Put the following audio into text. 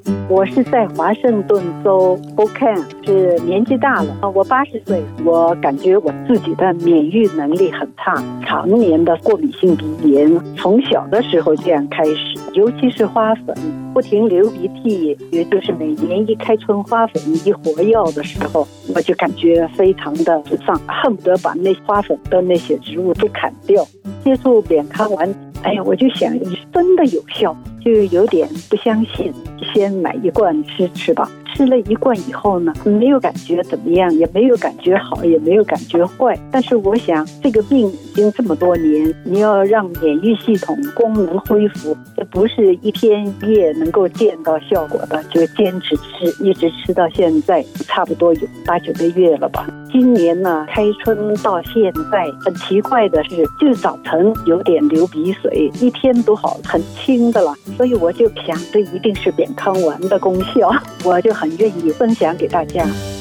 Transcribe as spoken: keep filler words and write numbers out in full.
我是在华盛顿州 Spokane， 是年纪大了，我八十岁，我感觉我自己的免疫能力很差，常年的过敏性鼻炎，从小的时候这样开始，尤其是花粉，不停流鼻涕，也就是每年一开春花粉一活跃的时候，我就感觉非常的沮丧，恨不得把那花粉的那些植物都砍掉。接触扁康丸，哎呀，我就想真的有效，就有点不相信，先买一罐吃吃吧。吃了一罐以后呢，没有感觉怎么样，也没有感觉好，也没有感觉坏。但是我想，这个病已经这么多年，你要让免疫系统功能恢复，这不是一天一夜能够见到效果的，就坚持吃，一直吃到现在，差不多有八九个月了吧。今年呢，开春到现在，很奇怪的是，就早晨有点流鼻水，一天都好很轻的了，所以我就想，这一定是扁康丸的功效，我就很愿意分享给大家。